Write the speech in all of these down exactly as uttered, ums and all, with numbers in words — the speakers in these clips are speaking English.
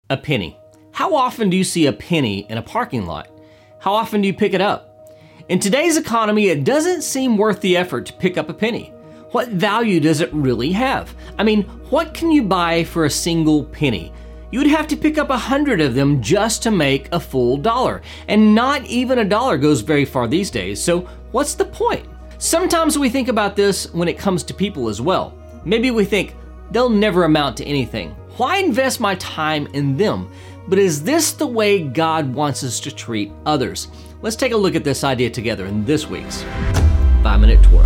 A penny. How often do you see a penny in a parking lot? How often do you pick it up? In today's economy, it doesn't seem worth the effort to pick up a penny. What value does it really have? I mean, what can you buy for a single penny? You would have to pick up a hundred of them just to make a full dollar. And not even a dollar goes very far these days, so what's the point? Sometimes we think about this when it comes to people as well. Maybe we think, they'll never amount to anything. Why invest my time in them? But is this the way God wants us to treat others? Let's take a look at this idea together in this week's five minute Torah.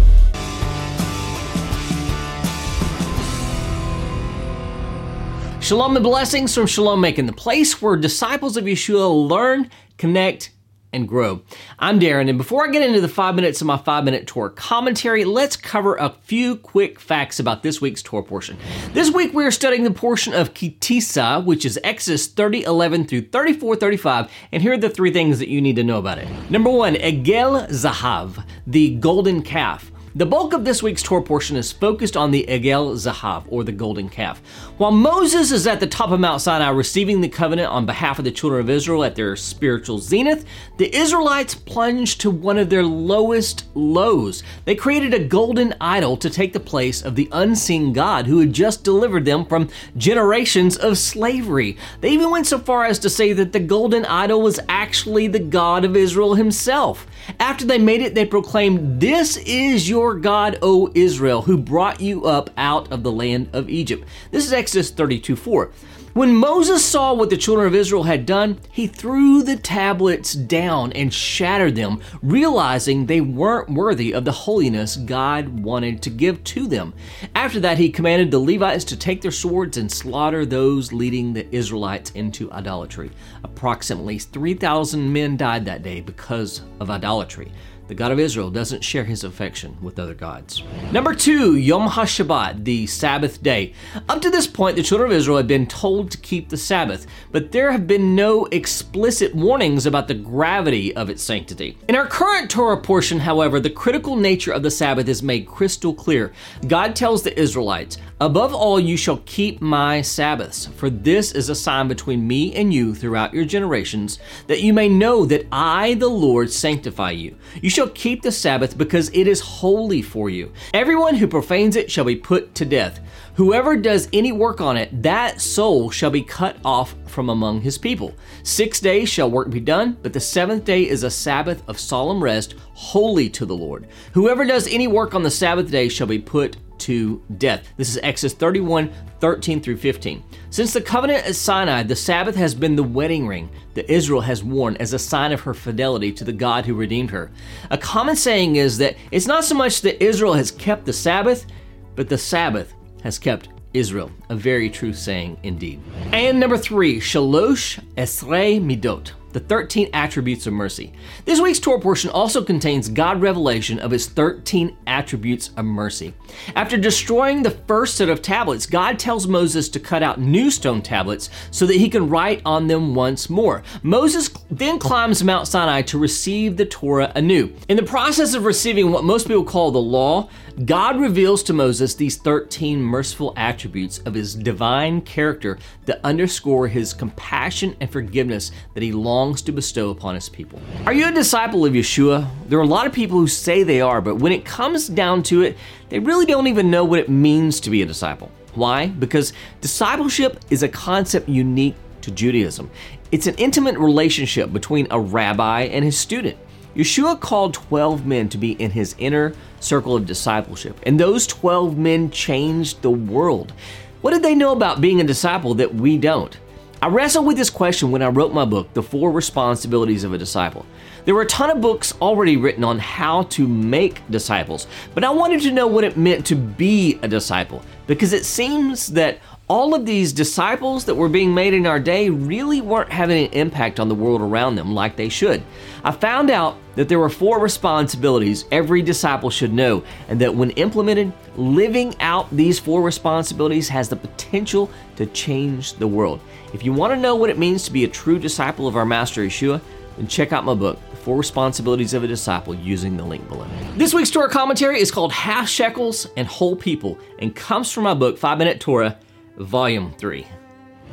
Shalom and blessings from Shalom Making, the place where disciples of Yeshua learn, connect, and grow. I'm Darren, and before I get into the five minutes of my five minute Torah commentary, let's cover a few quick facts about this week's Torah portion. This week we are studying the portion of Ki Tisa, which is Exodus thirty eleven through thirty-four thirty-five, and here are the three things that you need to know about it. Number one, Egel Zahav, the golden calf. The bulk of this week's Torah portion is focused on the Egel Zahav, or the golden calf. While Moses is at the top of Mount Sinai receiving the covenant on behalf of the children of Israel at their spiritual zenith, the Israelites plunged to one of their lowest lows. They created a golden idol to take the place of the unseen God who had just delivered them from generations of slavery. They even went so far as to say that the golden idol was actually the God of Israel himself. After they made it, they proclaimed, "This is your God, O Israel, who brought you up out of the land of Egypt." This is Exodus thirty-two four. When Moses saw what the children of Israel had done, he threw the tablets down and shattered them, realizing they weren't worthy of the holiness God wanted to give to them. After that, he commanded the Levites to take their swords and slaughter those leading the Israelites into idolatry. Approximately three thousand men died that day because of idolatry. The God of Israel doesn't share his affection with other gods. Number two, Yom HaShabbat, the Sabbath day. Up to this point, the children of Israel had been told to keep the Sabbath, but there have been no explicit warnings about the gravity of its sanctity. In our current Torah portion, however, the critical nature of the Sabbath is made crystal clear. God tells the Israelites, "Above all, you shall keep my Sabbaths, for this is a sign between me and you throughout your generations, that you may know that I, the Lord, sanctify you. You shall keep the Sabbath because it is holy for you. Everyone who profanes it shall be put to death. Whoever does any work on it, that soul shall be cut off from among his people. Six days shall work be done, but the seventh day is a Sabbath of solemn rest, holy to the Lord. Whoever does any work on the Sabbath day shall be put to death." This is Exodus thirty-one thirteen through fifteen. Since the covenant at Sinai, the Sabbath has been the wedding ring that Israel has worn as a sign of her fidelity to the God who redeemed her. A common saying is that it's not so much that Israel has kept the Sabbath, but the Sabbath has kept Israel. A very true saying indeed. And number three, Shalosh Esrei Midot, the thirteen attributes of mercy. This week's Torah portion also contains God revelation of his thirteen attributes of mercy. After destroying the first set of tablets, God tells Moses to cut out new stone tablets so that he can write on them once more. Moses then climbs Mount Sinai to receive the Torah anew. In the process of receiving what most people call the law, God reveals to Moses these thirteen merciful attributes of his divine character that underscore his compassion and forgiveness that he longs to bestow upon his people. Are you a disciple of Yeshua? There are a lot of people who say they are, but when it comes down to it, they really don't even know what it means to be a disciple. Why? Because discipleship is a concept unique to Judaism. It's an intimate relationship between a rabbi and his student. Yeshua called twelve men to be in his inner circle of discipleship, and those twelve men changed the world. What did they know about being a disciple that we don't? I wrestled with this question when I wrote my book, The Four Responsibilities of a Disciple. There were a ton of books already written on how to make disciples, but I wanted to know what it meant to be a disciple, because it seems that all of these disciples that were being made in our day really weren't having an impact on the world around them like they should. I found out that there were four responsibilities every disciple should know, and that when implemented, living out these four responsibilities has the potential to change the world. If you want to know what it means to be a true disciple of our Master Yeshua, then check out my book, The Four Responsibilities of a Disciple, using the link below. This week's Torah commentary is called Half Shekels and Whole People and comes from my book, five minute Torah, Volume three.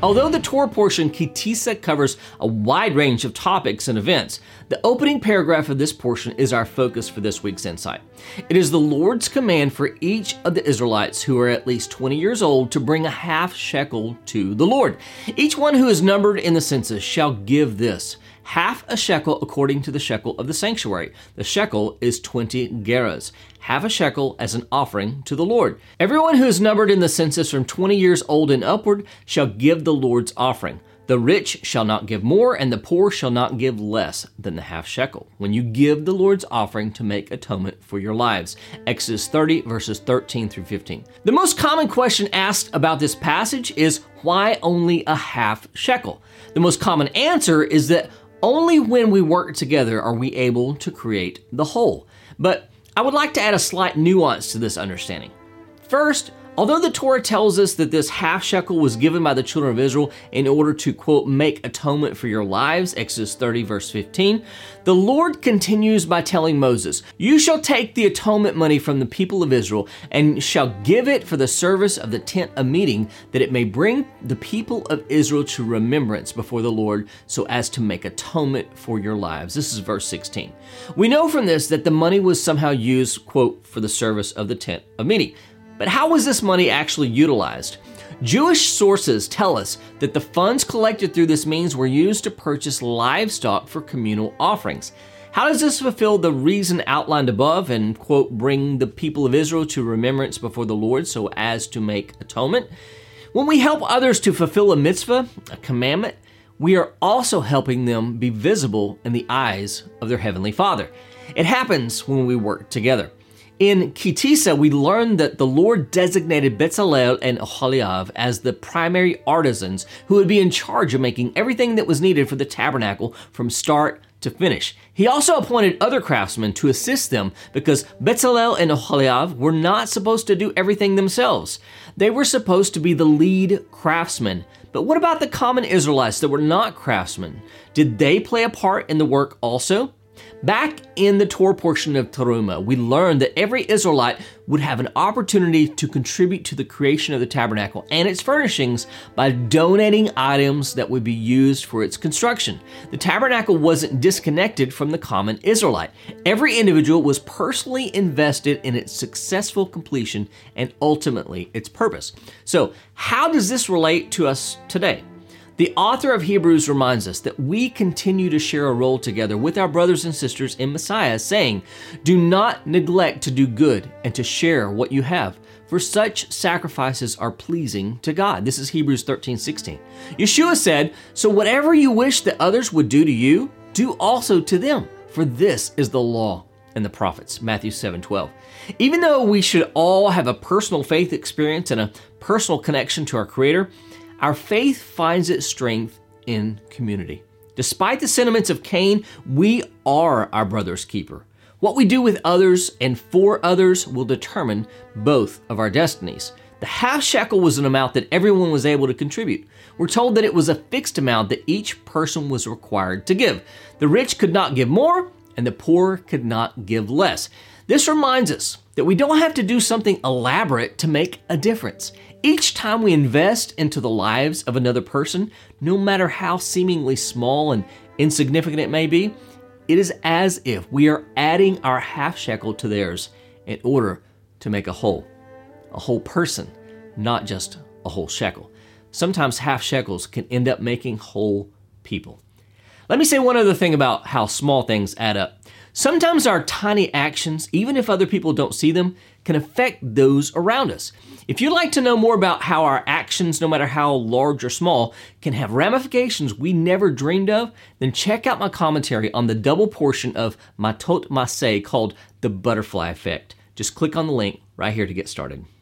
Although the Torah portion, Ki Tisa, covers a wide range of topics and events, the opening paragraph of this portion is our focus for this week's insight. It is the Lord's command for each of the Israelites who are at least twenty years old to bring a half shekel to the Lord. Each one who is numbered in the census shall give this, half a shekel according to the shekel of the sanctuary. The shekel is twenty gerahs, half a shekel as an offering to the Lord. Everyone who is numbered in the census from twenty years old and upward shall give the Lord's offering. The rich shall not give more, and the poor shall not give less than the half shekel, when you give the Lord's offering to make atonement for your lives. Exodus thirty, verses thirteen through fifteen. The most common question asked about this passage is, why only a half shekel? The most common answer is that only when we work together are we able to create the whole. But I would like to add a slight nuance to this understanding. First, although the Torah tells us that this half shekel was given by the children of Israel in order to, quote, make atonement for your lives, Exodus thirty, verse fifteen, the Lord continues by telling Moses, you shall take the atonement money from the people of Israel and shall give it for the service of the tent of meeting, that it may bring the people of Israel to remembrance before the Lord, so as to make atonement for your lives. This is verse sixteen. We know from this that the money was somehow used, quote, for the service of the tent of meeting. But how was this money actually utilized? Jewish sources tell us that the funds collected through this means were used to purchase livestock for communal offerings. How does this fulfill the reason outlined above and, quote, bring the people of Israel to remembrance before the Lord so as to make atonement? When we help others to fulfill a mitzvah, a commandment, we are also helping them be visible in the eyes of their Heavenly Father. It happens when we work together. In Ki Tisa, we learned that the Lord designated Bezalel and Oholiav as the primary artisans who would be in charge of making everything that was needed for the tabernacle from start to finish. He also appointed other craftsmen to assist them because Bezalel and Oholiav were not supposed to do everything themselves. They were supposed to be the lead craftsmen. But what about the common Israelites that were not craftsmen? Did they play a part in the work also? Back in the Torah portion of Teruma, we learned that every Israelite would have an opportunity to contribute to the creation of the tabernacle and its furnishings by donating items that would be used for its construction. The tabernacle wasn't disconnected from the common Israelite. Every individual was personally invested in its successful completion and ultimately its purpose. So, how does this relate to us today? The author of Hebrews reminds us that we continue to share a role together with our brothers and sisters in Messiah, saying, do not neglect to do good and to share what you have, for such sacrifices are pleasing to God. This is Hebrews thirteen sixteen. Yeshua said, so whatever you wish that others would do to you, do also to them, for this is the law and the prophets. Matthew seven twelve. Even though we should all have a personal faith experience and a personal connection to our Creator, our faith finds its strength in community. Despite the sentiments of Cain, we are our brother's keeper. What we do with others and for others will determine both of our destinies. The half shekel was an amount that everyone was able to contribute. We're told that it was a fixed amount that each person was required to give. The rich could not give more, and the poor could not give less. This reminds us that we don't have to do something elaborate to make a difference. Each time we invest into the lives of another person, no matter how seemingly small and insignificant it may be, it is as if we are adding our half shekel to theirs in order to make a whole, a whole person, not just a whole shekel. Sometimes half shekels can end up making whole people. Let me say one other thing about how small things add up. Sometimes our tiny actions, even if other people don't see them, can affect those around us. If you'd like to know more about how our actions, no matter how large or small, can have ramifications we never dreamed of, then check out my commentary on the double portion of Matot Maseh called The Butterfly Effect. Just click on the link right here to get started.